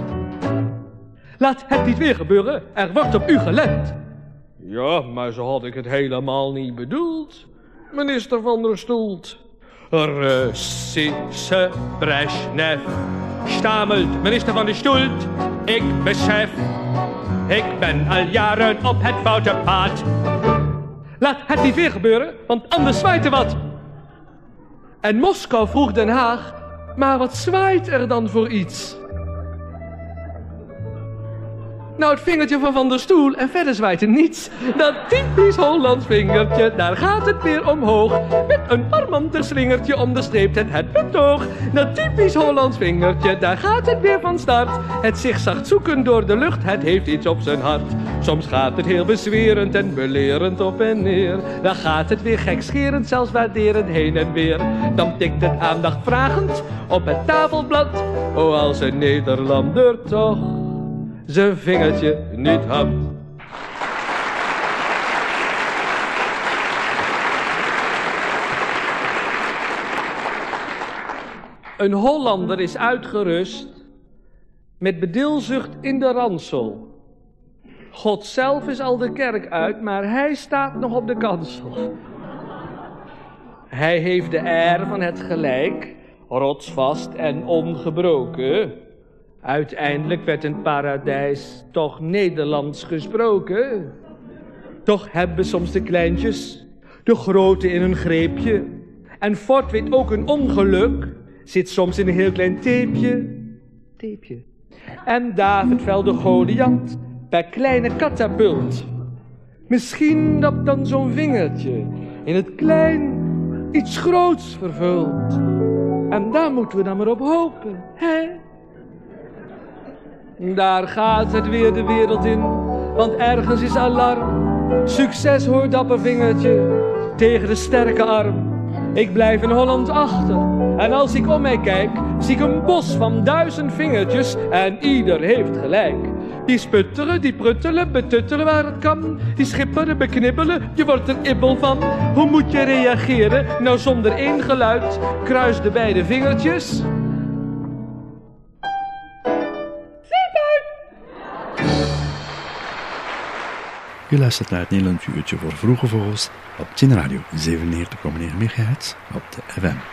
[SPEAKER 2] Laat het niet weer gebeuren, er wordt op u gelet. Ja, maar zo had ik het helemaal niet bedoeld, minister Van der Stoel. Russische Brezhnev stamelt minister Van der Stoel. Ik besef, ik ben al jaren op het foute pad. Laat het niet weer gebeuren, want anders zwaait er wat. En Moskou vroeg Den Haag, maar wat zwaait er dan voor iets? Nou, het vingertje van Van der Stoel en verder zwaait er niets. Dat typisch Hollands vingertje, daar gaat het weer omhoog. Met een armantig slingertje onderstreept het het betoog. Dat typisch Hollands vingertje, daar gaat het weer van start. Het zigzagt zoeken door de lucht, het heeft iets op zijn hart. Soms gaat het heel bezwerend en belerend op en neer. Dan gaat het weer gekscherend, zelfs waarderend heen en weer. Dan tikt het aandacht vragend op het tafelblad. Oh, als een Nederlander toch zijn vingertje niet had. Een Hollander is uitgerust met bedilzucht in de ransel. God zelf is al de kerk uit, maar hij staat nog op de kansel. Hij heeft de air van het gelijk, rotsvast en ongebroken. Uiteindelijk werd een paradijs toch Nederlands gesproken. Toch hebben soms de kleintjes de grote in een greepje. En Ford weet ook een ongeluk zit soms in een heel klein teepje. Teepje. En David velde Goliath per kleine katapult. Misschien dat dan zo'n vingertje in het klein iets groots vervult. En daar moeten we dan maar op hopen, hè? Daar gaat het weer de wereld in, want ergens is alarm. Succes hoor dapper vingertje tegen de sterke arm. Ik blijf in Holland achter en als ik om mij kijk, zie ik een bos van duizend vingertjes en ieder heeft gelijk. Die sputteren, die pruttelen, betuttelen waar het kan. Die schipperen, beknibbelen, je wordt er ibbel van. Hoe moet je reageren? Nou zonder één geluid, kruis de beide vingertjes.
[SPEAKER 1] U luistert naar het Nederlands uurtje voor Vroege Vogels op Tien Radio zevenennegentig komma negen megahertz op de F M.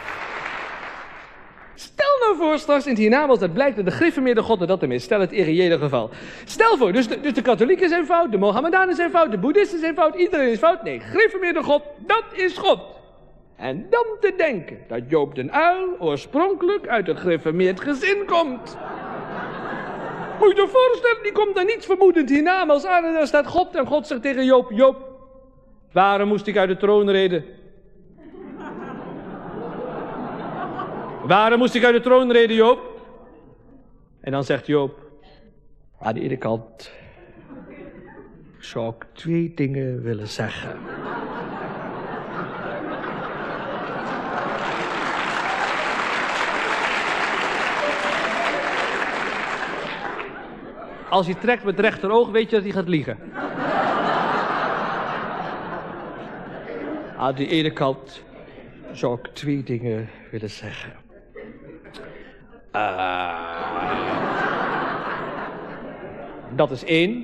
[SPEAKER 2] Stel nou voor, straks in het hiernamaals, dat blijkt dat de gereformeerde God er dat ermee. Stel het irreële geval. Stel voor, dus de, dus de katholieken zijn fout, de Mohammedanen zijn fout, de boeddhisten zijn fout, iedereen is fout. Nee, gereformeerde God, dat is God. En dan te denken dat Joop den Uyl oorspronkelijk uit een gereformeerd gezin komt. Moet je je voorstellen, die komt dan niets vermoedend hiernamaals aan en daar staat God en God zegt tegen Joop, Joop, waarom moest ik uit de troonrede? Waarom moest ik uit de troonrede, Joop? En dan zegt Joop, aan de ene kant zou ik twee dingen willen zeggen. Als hij trekt met het rechteroog, weet je dat hij gaat liegen. Aan de ene kant zou ik twee dingen willen zeggen. Uh, dat is één.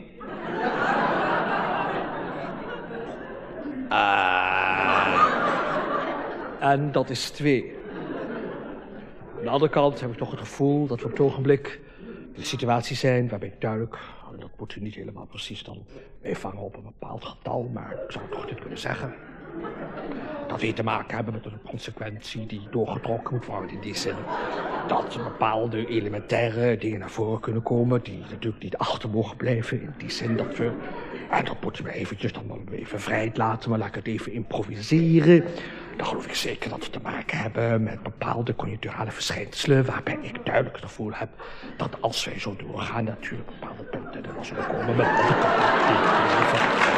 [SPEAKER 2] Uh, en dat is twee. Aan de andere kant heb ik toch het gevoel dat we op het ogenblik in een situatie zijn waarbij duidelijk, dat moet u niet helemaal precies dan meevangen op een bepaald getal, maar ik zou toch dit kunnen zeggen. Dat we te maken hebben met een consequentie die doorgetrokken moet worden in die zin. Dat bepaalde elementaire dingen naar voren kunnen komen die natuurlijk niet achter mogen blijven in die zin dat we, en dat moeten we eventjes dan maar even vrij laten, maar laat ik het even improviseren.
[SPEAKER 3] dan geloof ik zeker dat we te maken hebben met bepaalde conjuncturele verschijnselen, waarbij ik duidelijk het gevoel heb dat als wij zo doorgaan, natuurlijk bepaalde punten er wel zullen komen met de kant.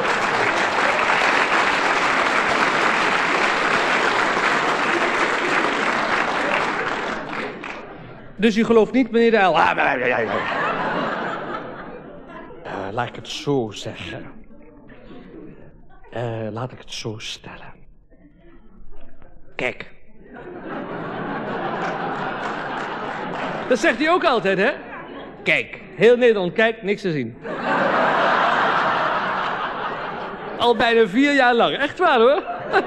[SPEAKER 3] Dus u gelooft niet, meneer de L? Ah, ja, ja, ja, ja. Uh, laat ik het zo zeggen. Uh, laat ik het zo stellen. Kijk. Dat zegt hij ook altijd, hè? Kijk. Heel Nederland kijkt, niks te zien. Al bijna vier jaar lang. Echt waar, hoor.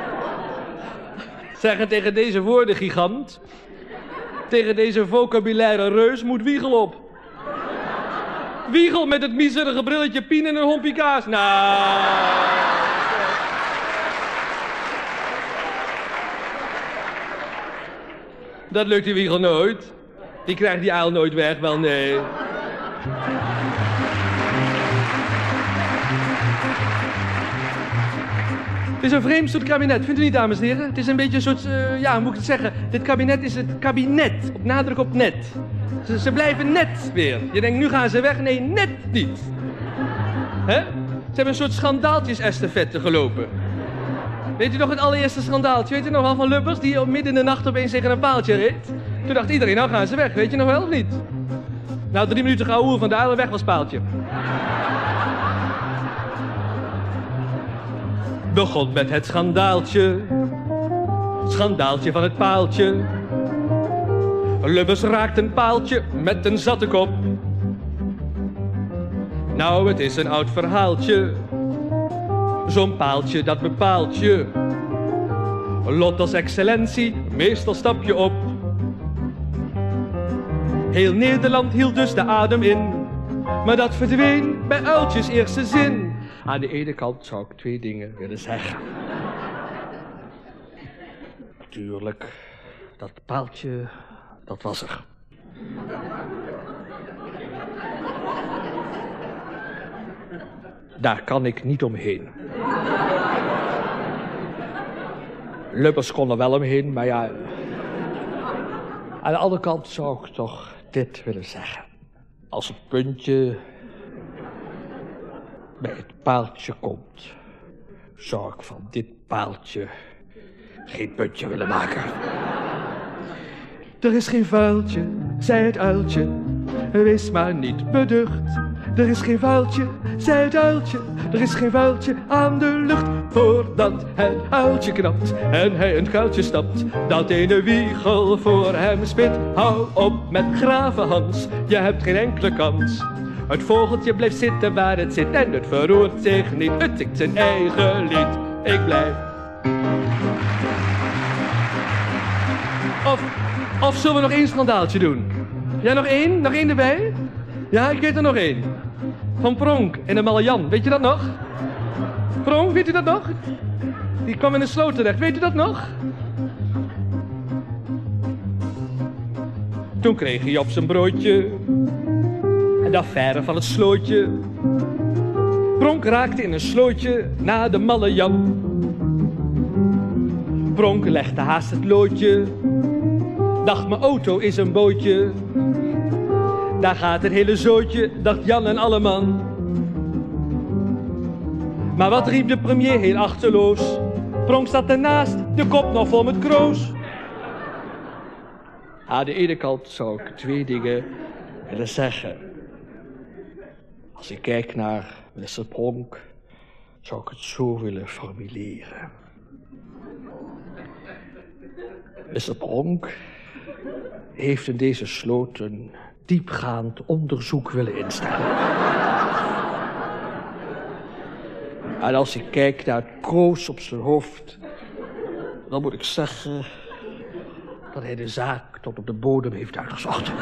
[SPEAKER 3] Zeggen tegen deze woordengigant... Tegen deze vocabulaire reus moet Wiegel op. Wiegel met het miserige brilletje Pien en een hompie kaas. Nou... Dat lukt die Wiegel nooit. Die krijgt die uil nooit weg, wel nee. Het is een vreemd soort kabinet, vindt u niet, dames en heren? Het is een beetje een soort, uh, ja, hoe moet ik het zeggen? Dit kabinet is het kabinet, op nadruk op net. Ze, ze blijven net weer. Je denkt, nu gaan ze weg. Nee, net niet. Hè? Ze hebben een soort schandaaltjes-estafette gelopen. Weet u nog het allereerste schandaaltje? Weet u nog wel van Lubbers, die op midden in de nacht opeens tegen een paaltje reed? Toen dacht iedereen, nou gaan ze weg. Weet je nog wel of niet? Nou, drie minuten gauw hoer van de uilen weg was paaltje. Begon met het schandaaltje, schandaaltje van het paaltje. Lubbers raakt een paaltje met een zatte kop. Nou, het is een oud verhaaltje, zo'n paaltje dat bepaalt je. Lot als excellentie, meestal stap je op. Heel Nederland hield dus de adem in, maar dat verdween bij uiltjes eerste zin. Aan de ene kant zou ik twee dingen willen zeggen. Natuurlijk, dat paaltje, dat was er. Daar kan ik niet omheen. Lubbers kon er wel omheen, maar ja... Aan de andere kant zou ik toch dit willen zeggen. Als het puntje... bij het paaltje komt, zou ik van dit paaltje geen puntje willen maken. Er is geen vuiltje, zei het uiltje, wees maar niet beducht. Er is geen vuiltje, zei het uiltje, er is geen vuiltje aan de lucht. Voordat het uiltje knapt en hij een kuiltje stapt, dat ene Wiegel voor hem spit. Hou op met graven Hans, je hebt geen enkele kans. Het vogeltje blijft zitten waar het zit en het verroert zich niet. Het zingt zijn eigen lied. Ik blijf. Of, of zullen we nog één schandaaltje doen? Ja, nog één? Nog één erbij? Ja, ik weet er nog één. Van Pronk en de Malle Jan. Weet je dat nog? Pronk, weet u dat nog? Die kwam in de sloot terecht. Weet u dat nog? Toen kreeg hij op zijn broodje de affaire van het slootje. Pronk raakte in een slootje na de Malle Jan. Pronk legde haast het loodje. Dacht, mijn auto is een bootje. Daar gaat het hele zootje, dacht Jan en Alleman. Maar wat riep de premier heel achterloos? Pronk zat ernaast, de kop nog vol met kroos. Aan de ene kant zou ik twee dingen willen zeggen. Als ik kijk naar minister Pronk, zou ik het zo willen formuleren. minister Pronk heeft in deze sloot een diepgaand onderzoek willen instellen. En als ik kijk naar het kroos op zijn hoofd, dan moet ik zeggen dat hij de zaak tot op de bodem heeft uitgezocht.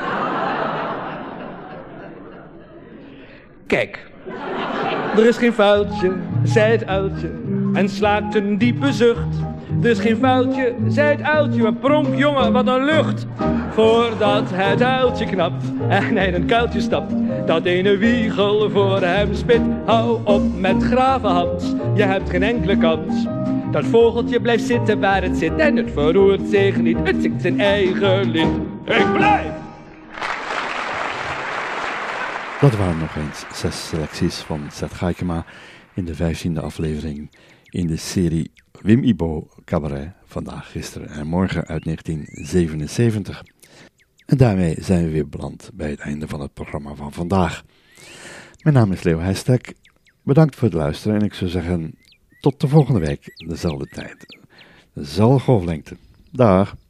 [SPEAKER 3] Kijk, er is geen vuiltje, zei het uiltje, en slaakt een diepe zucht. Er is geen vuiltje, zei het uiltje, maar Pronk, jongen, wat een lucht. Voordat het uiltje knapt en hij in een kuiltje stapt, dat ene Wiegel voor hem spit. Hou op met graven Hans, je hebt geen enkele kans.
[SPEAKER 2] Dat vogeltje blijft zitten waar het zit en het verroert zich niet. Het zingt zijn eigen lied. Ik blijf!
[SPEAKER 1] Dat waren nog eens zes selecties van Zet Gaikema in de vijftiende aflevering in de serie Wim Ibo Cabaret, vandaag, gisteren en morgen uit negentien zevenenzeventig. En daarmee zijn we weer beland bij het einde van het programma van vandaag. Mijn naam is Leo Heijstek. Bedankt voor het luisteren en ik zou zeggen tot de volgende week, dezelfde tijd, dezelfde golflengte. Dag!